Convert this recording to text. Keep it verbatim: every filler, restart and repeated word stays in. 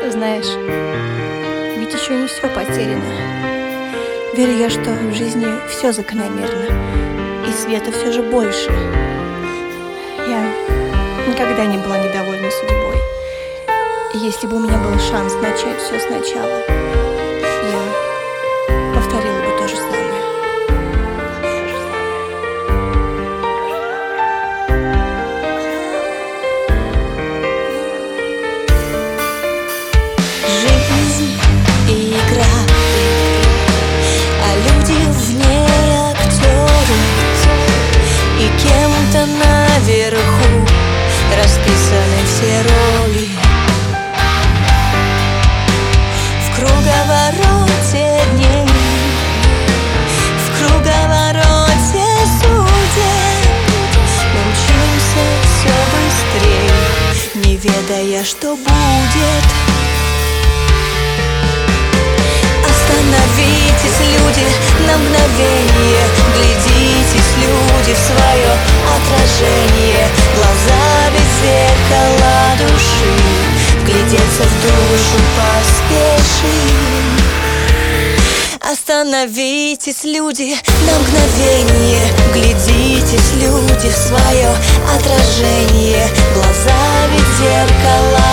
Ты знаешь, ведь еще не все потеряно. Верю я, что в жизни все закономерно, и света все же больше. Я никогда не была недовольна судьбой. И если бы у меня был шанс начать все сначала, я повторила бы то же самое. Жизнь и игра, а люди в ней актеры, и кем-то наверху расписаны все роли. В круговороте дней, в круговороте судеб мы мчимся все быстрее, не ведая, что будет. Остановитесь, люди, на мгновение, глядитесь, люди, в свое отражение. Глаза без зеркала души, вглядеться в душу поспешим. Остановитесь, люди, на мгновение, глядитесь, люди, в свое отражение. Глаза без зеркала